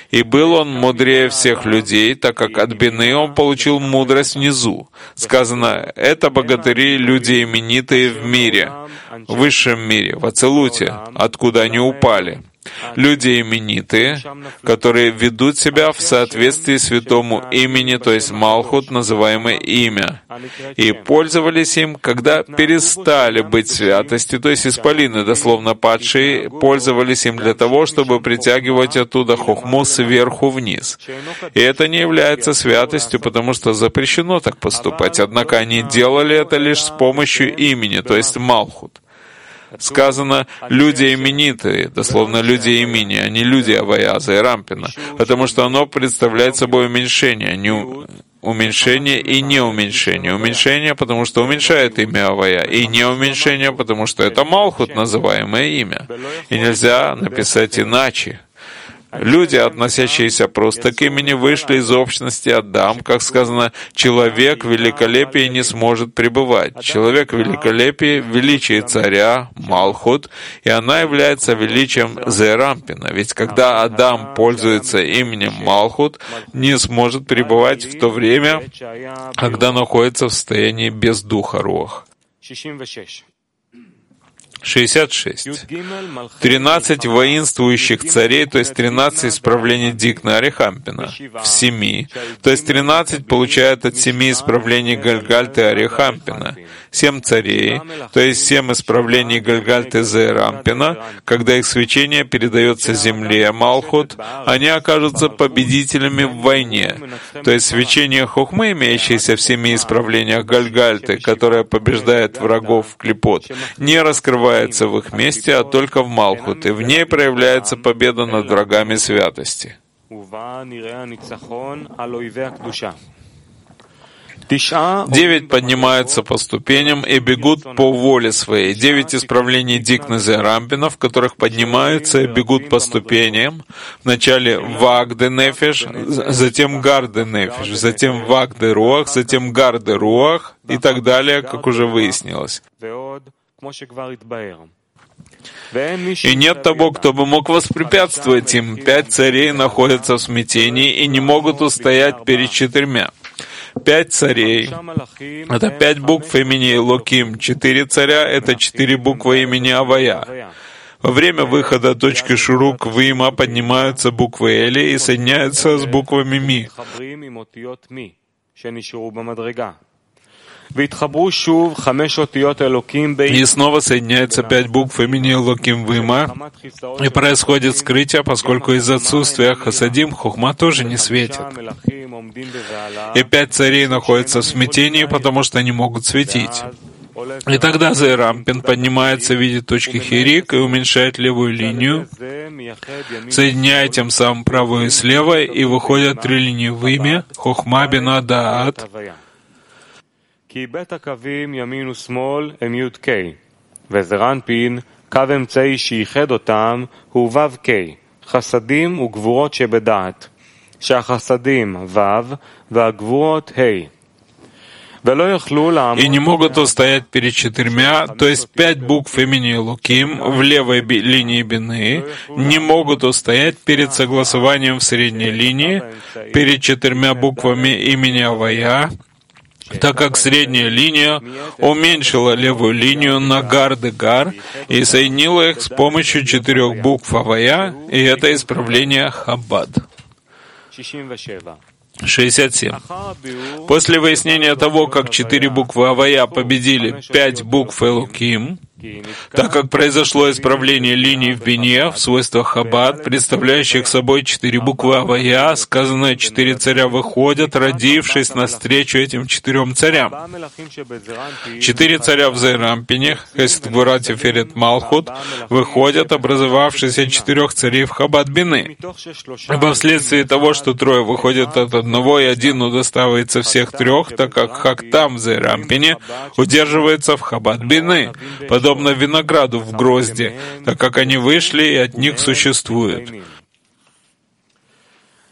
И был он мудрее всех людей, так как от бины он получил мудрость внизу. Сказано, это богатыри, люди именитые в мире, в высшем мире, в Ацилуте, откуда они упали. Люди именитые, которые ведут себя в соответствии святому имени, то есть Малхут, называемое имя, и пользовались им, когда перестали быть святостью, то есть исполины, дословно падшие, пользовались им для того, чтобы притягивать оттуда хохму сверху вниз. И это не является святостью, потому что запрещено так поступать, однако они делали это лишь с помощью имени, то есть Малхут. Сказано «люди именитые», дословно «люди имени», а не «люди Авая», Рампина, потому что оно представляет собой уменьшение, уменьшение и не уменьшение. Уменьшение, потому что уменьшает имя Авая, и не уменьшение, потому что это Малхут, называемое имя. И нельзя написать иначе. Люди, относящиеся просто к имени, вышли из общности Адам, как сказано, «человек в великолепии не сможет пребывать». Человек в великолепии — величие царя, Малхут, и она является величием Зерампина. Ведь когда Адам пользуется именем Малхут, не сможет пребывать в то время, когда находится в состоянии без духа Руах. 66. 13 воинствующих царей, то есть 13 исправлений Дикна Арихампина, в 7, то есть 13 получают от 7 исправлений Гальгальты Арихампина. 7 царей, то есть 7 исправлений Гальгальты Зерампина, когда их свечение передается земле Малхут, они окажутся победителями в войне. То есть свечение Хохмы, имеющееся в 7 исправлениях Гальгальты, которое побеждает врагов в клипот, не раскрывается в их месте, а только в Малхут, и в ней проявляется победа над врагами святости. 9 поднимаются по ступеням и бегут по воле своей. 9 исправлений Дикны Зерампина, в которых поднимаются и бегут по ступеням. Вначале Вагде Нефеш, затем Гарде Нефеш, затем Вагде Руах, затем Гарде Руах и так далее, как уже выяснилось. И нет того, кто бы мог воспрепятствовать им. 5 царей находятся в смятении и не могут устоять перед 4. 5 царей — это 5 букв имени Элоким. 4 царя — это 4 буквы имени Авая. Во время выхода точки Шурук в Има поднимаются буквы Эли и соединяются с буквами Ми. И снова соединяются 5 букв имени Элоким в Има, и происходит скрытие, поскольку из-за отсутствия Хасадим Хохма тоже не светит. И 5 царей находятся в смятении, потому что не могут светить. И тогда Зерампин поднимается в виде точки Хирик и уменьшает левую линию, соединяя тем самым правую и с левой, и выходят 3 линии в Име Хохма, Бина, Даат. כי בית הקווים ימין ושמאל הם י'-K, וזרנפין, קו אמצעי שייחד אותם, הוא ו'-K, חסדים וגבורות שבדעת, שהחסדים ו' והגבורות ה'. И не могут устоять перед 4, то есть 5 букв имени Луким в левой линии Бины, не могут устоять перед согласованием в средней линии, перед 4 буквами имени Авая, так как средняя линия уменьшила левую линию на Гар-де-Гар и соединила их с помощью 4 букв Авая, и это исправление Хаббад. 67. После выяснения того, как 4 буквы Авая победили 5 букв Элоким, так как произошло исправление линий в Бине в свойствах Хаббад, представляющих собой 4 буквы Авая, сказано, 4 царя выходят, родившись навстречу этим 4 царям. 4 царя в Зерампине, Хесед, Гвура, Тиферет, Малхут, выходят, образовавшись от 4 царей в Хаббад Бины. Ибо вследствие того, что 3 выходят от одного и 1 удостаивается всех 3, так как Хактам в Зерампине удерживается в Хаббад Бины, подобно винограду в грозде, так как они вышли и от них существуют.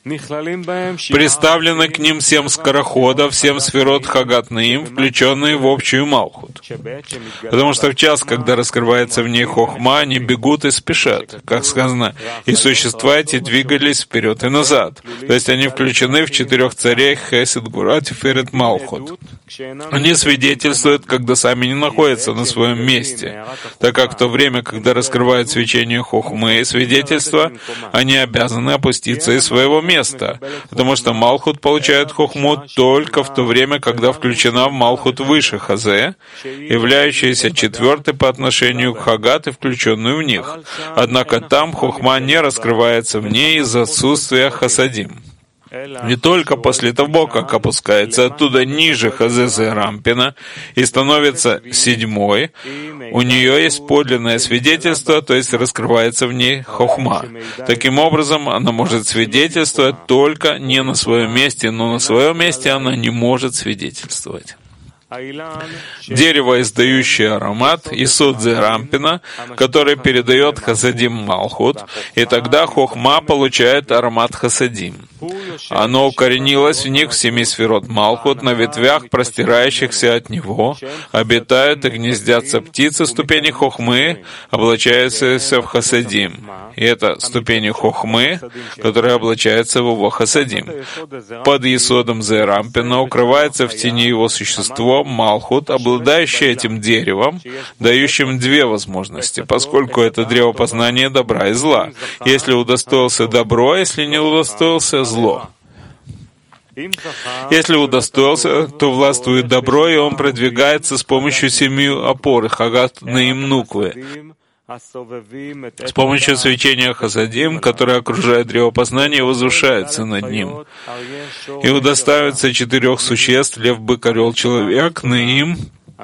Представлены к ним 7 скороходов, 7 сферот Хагат Наим, включенные в общую Малхут. Потому что в час, когда раскрывается в ней Хохма, они бегут и спешат. Как сказано, и существа эти двигались вперед и назад. То есть они включены в 4 царей Хесед, Гура, Тиферет, Малхут. Они свидетельствуют, когда сами не находятся на своем месте, так как в то время, когда раскрывают свечение Хохмы и свидетельства, они обязаны опуститься из своего места, потому что Малхут получает Хохму только в то время, когда включена в Малхут выше Хазе, являющаяся 4-й по отношению к Хагат и включенную в них. Однако там Хохма не раскрывается в ней из-за отсутствия Хасадим. Не только после того, как опускается оттуда ниже Хазезе Рампина и становится 7-й, у нее есть подлинное свидетельство, то есть раскрывается в ней Хохма. Таким образом, она может свидетельствовать только не на своем месте, но на своем месте она не может свидетельствовать. Дерево, издающее аромат, Исуд Зе Рампина, который передает Хасадим Малхут, и тогда Хохма получает аромат Хасадим. Оно укоренилось в них в 7 сферот Малхут, на ветвях, простирающихся от него, обитают и гнездятся птицы ступени Хохмы, облачающиеся в Хасадим. И это ступени Хохмы, которые облачаются в его Хасадим. Под Исудом Зе Рампина укрывается в тени его существо Малхут, обладающий этим деревом, дающим 2 возможности, поскольку это древо познания добра и зла. Если удостоился добро, если не удостоился зло. Если удостоился, то властвует добро, и он продвигается с помощью 7 опор, Хагат Наим Нуквы. С помощью свечения Хасадим, которое окружает древо познания, возвышается над ним. И удостаивается 4 существ, лев, бык, орел, человек, Наим,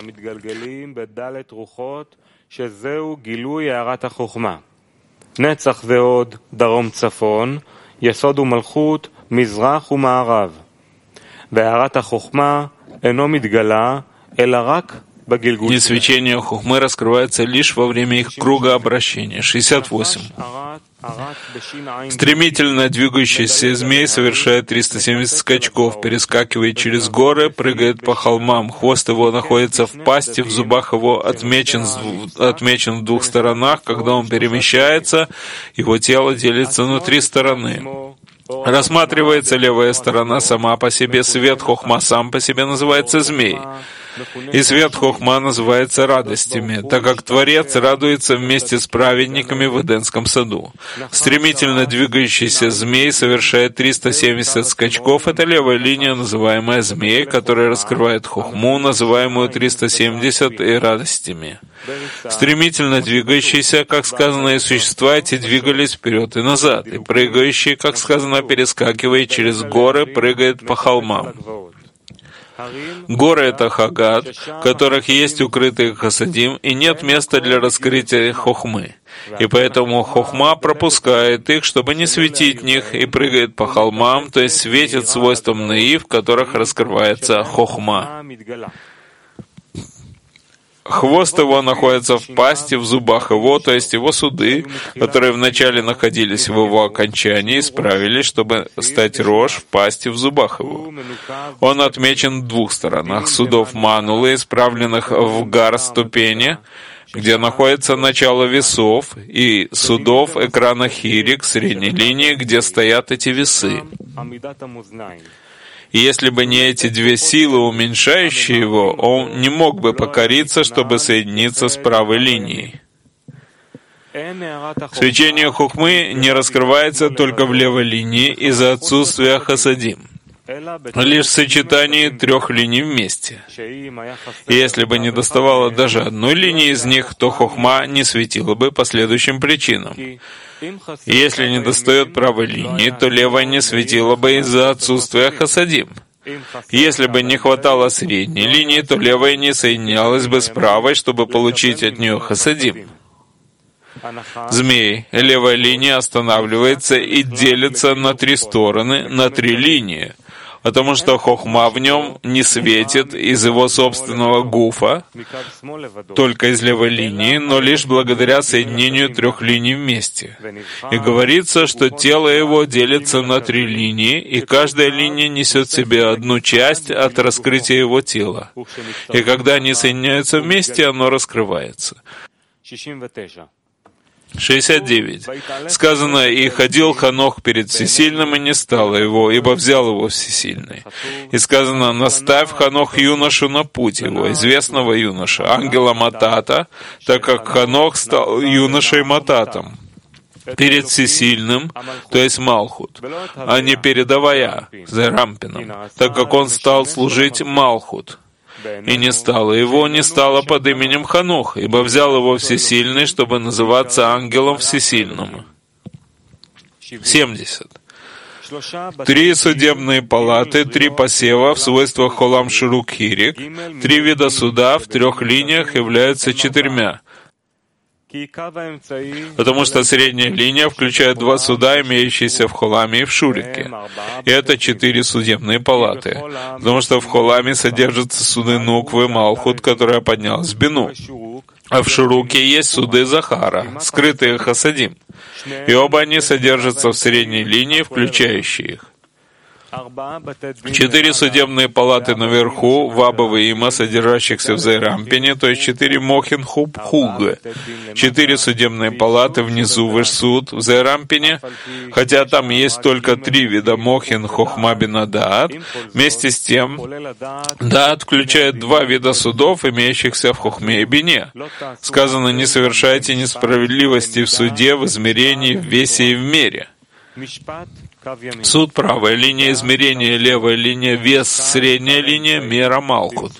נצח ועוד, דרום צפון, יסוד ומלכות, מזרח ומערב. והארת החוכמה אינו מתגלה, אלא רק и свечение Хохмы раскрывается лишь во время их круга обращения. 68. Стремительно двигающийся змей совершает 370 скачков, перескакивает через горы, прыгает по холмам. Хвост его находится в пасти, в зубах его отмечен в 2 сторонах. Когда он перемещается, его тело делится на 3 стороны. Рассматривается левая сторона сама по себе, свет Хохма сам по себе называется змей. И свет Хохма называется радостями, так как Творец радуется вместе с праведниками в Эдемском саду. Стремительно двигающийся змей совершает 370 скачков. Это левая линия, называемая змей, которая раскрывает Хохму, называемую 370 и радостями. Стремительно двигающиеся, как сказано, и существа эти двигались вперед и назад, и прыгающие, как сказано, перескакивая через горы, прыгает по холмам. Горы — это Хагат, в которых есть укрытые Хасадим, и нет места для раскрытия Хохмы. И поэтому Хохма пропускает их, чтобы не светить в них, и прыгает по холмам, то есть светит свойством наив, в которых раскрывается Хохма. Хвост его находится в пасти, в зубах его, то есть его суды, которые вначале находились в его окончании, исправились, чтобы стать рожь в пасти, в зубах его. Он отмечен в 2 сторонах судов Манулы, исправленных в гар ступени, где находится начало весов, и судов экрана Хирик, средней линии, где стоят эти весы. И если бы не эти 2 силы, уменьшающие его, он не мог бы покориться, чтобы соединиться с правой линией. Свечение Хохмы не раскрывается только в левой линии из-за отсутствия Хасадим, лишь в сочетании 3 линий вместе. И если бы не доставало даже одной линии из них, то Хохма не светила бы по следующим причинам. И если не достает правой линии, то левая не светила бы из-за отсутствия Хасадим. И если бы не хватало средней линии, то левая не соединялась бы с правой, чтобы получить от нее Хасадим. Змей, левая линия останавливается и делится на 3 стороны, на 3 линии. потому что хохма в нем не светит из его собственного гуфа, только из левой линии, но лишь благодаря соединению трех линий вместе. И говорится, что тело его делится на 3 линии, и каждая линия несет в себе одну часть от раскрытия его тела. И когда они соединяются вместе, оно раскрывается. 69. Сказано, «И ходил Ханох перед Всесильным, и не стало его, ибо взял его Всесильный». И сказано, «Наставь Ханох юношу на путь его, известного юноша, ангела Матата, так как Ханох стал юношей Мататом, перед Всесильным, то есть Малхут, а не перед Авая, Зерампином, так как он стал служить Малхут». И не стало его, не стало под именем Ханох, ибо взял его Всесильный, чтобы называться ангелом Всесильным. 70. 3 судебные палаты, 3 посева в свойствах Холам Ширук Хирик, 3 вида суда в 3 линиях являются 4. Потому что средняя линия включает 2 суда, имеющиеся в Холаме и в Шурике. И это 4 судебные палаты. Потому что в Холаме содержатся суды Нуквы, Малхут, которая поднялась в Бину. А в Шуруке есть суды Захара, скрытые Хасадим. И оба они содержатся в средней линии, включающие их. 4 судебные палаты наверху, Вабов и Има, содержащихся в Зейрампине, то есть 4 Мохин Хуб Хуга. 4 судебные палаты внизу Вышсуд в Зейрампине, хотя там есть только 3 вида Мохин Хохма Бина Даат. Вместе с тем, Даат включает 2 вида судов, имеющихся в Хохме и Бине. Сказано, не совершайте несправедливости в суде, в измерении, в весе и в мере. Суд — правая линия, измерение — левая линия, вес — средняя линия, мера — Малхут.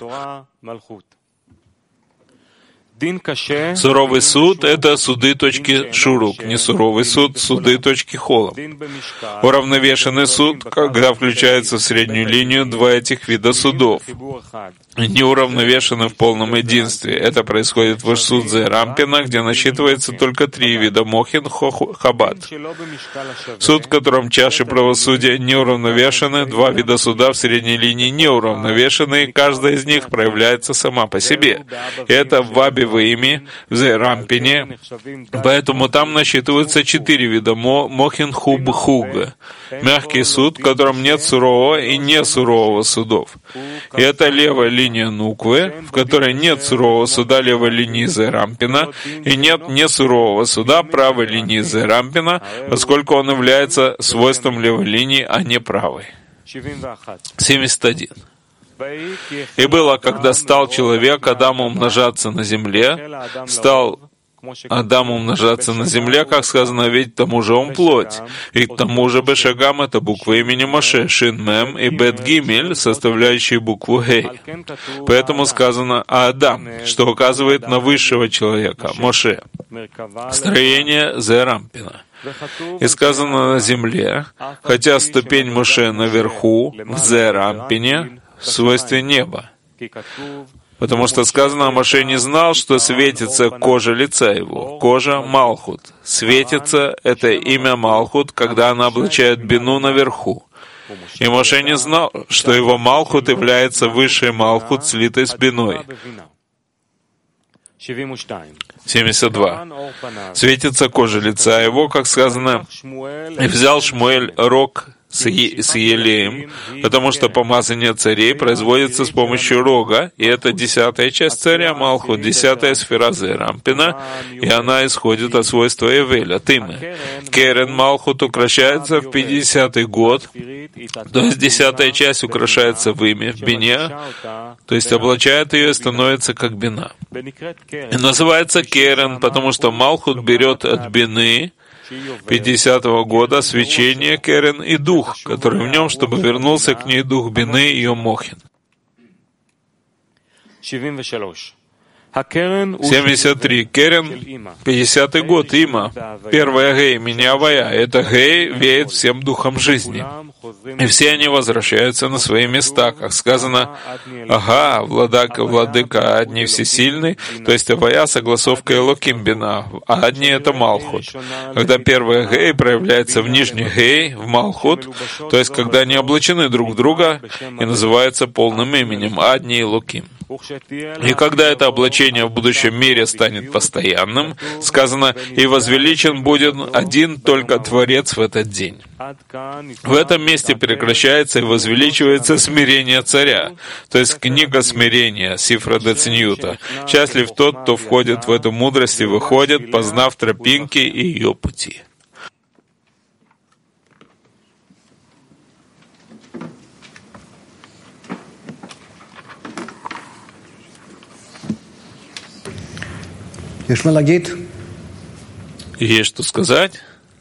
Суровый суд — это суды точки Шурук, не суровый суд — суды точки Холам. Уравновешенный суд, когда включается в среднюю линию 2 этих вида судов. Не уравновешены в полном единстве. Это происходит в суд Зейрампина, где насчитывается только 3 вида Мохин Хабад. Суд, в котором чаши правосудия не уравновешены, 2 вида суда в средней линии не уравновешены, и каждая из них проявляется сама по себе. И это в Вабе в Ими, в Зейрампине, поэтому там насчитываются 4 вида Мохин Хуб Хуга. Мягкий суд, в котором нет сурового и не сурового судов. И это левая линия Нуквы, в которой нет сурового суда левой линии Зейрампина и нет несурового суда правой линии Зейрампина, поскольку он является свойством левой линии, а не правой. 71. И было, когда стал человек Адаму умножаться на земле, стал Адам умножаться на земле, как сказано, ведь к тому же он плоть. И к тому же Бешагам — это буквы имени Моше, Шин Мем и Бет Гимель, составляющие букву Гей. Поэтому сказано Адам, что указывает на высшего человека, Моше. Строение Зейрампина. И сказано на земле, хотя ступень Моше наверху, в Зейрампине, в свойстве неба. Потому что сказано, Моше не знал, что светится кожа лица его, кожа Малхут. Светится — это имя Малхут, когда она облачает Бину наверху. И Моше не знал, что его Малхут является высшей Малхут, слитой с Биной. 72. Светится кожа лица его, как сказано, и взял Шмуэль рог с елеем, потому что помазание царей производится с помощью рога, и это 10-я часть царя Малхут, 10-я сфера Зейрампина, и она исходит от свойства Эвеля, Тимы. Керен Малхут украшается в 50-й год, то есть 10-я часть украшается в Име, в Бине, то есть облачает ее и становится как Бина. И называется Керен, потому что Малхут берет от Бины 50-го года свечение Керен и дух, который в нем, чтобы вернулся к ней дух Бины и ее Мохин. 73. Керен, 50-й год, Има. Первая Гей, Минявая. Это Гей веет всем духом жизни. И все они возвращаются на свои места. Как сказано, ага, владыка Адни всесильный, то есть Авая согласовка Элоким Бина, а Адни это Малхут. Когда первая Гей проявляется в нижней Гей, в Малхут, то есть когда они облачены друг в друга и называются полным именем Адни и Луким. И когда это облачение в будущем мире станет постоянным, сказано, и возвеличен будет один только Творец в этот день. В этом месте прекращается и возвеличивается смирение царя, то есть книга смирения, Сифра Дециньюта. Счастлив тот, кто входит в эту мудрость и выходит, познав тропинки и ее пути. Есть что сказать?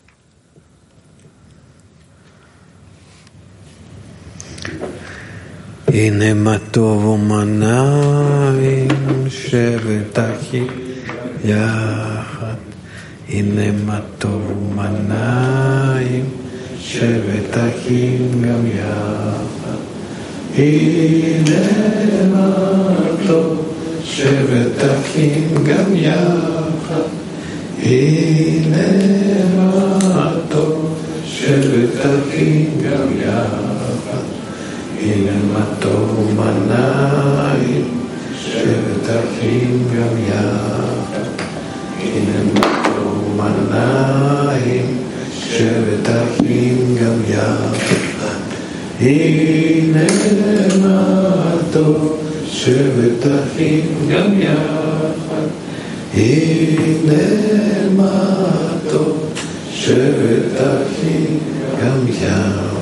הנה מה טוב ומנעים שבת אחים יחד. הנה מה טוב ומנעים שבת אחים גם יחד. הנה מה טוב שבת אחים גם יחד. הנה מה טוב שבת אחים גם יחד. הנה מה טוב ומנעים שבת אחים גם יחד. הנה מה טוב ומנעים שבת אחים גם יחד. הנה מה טוב שבת אחים גם יחד. הנה מה טוב שבת אחים גם יחד.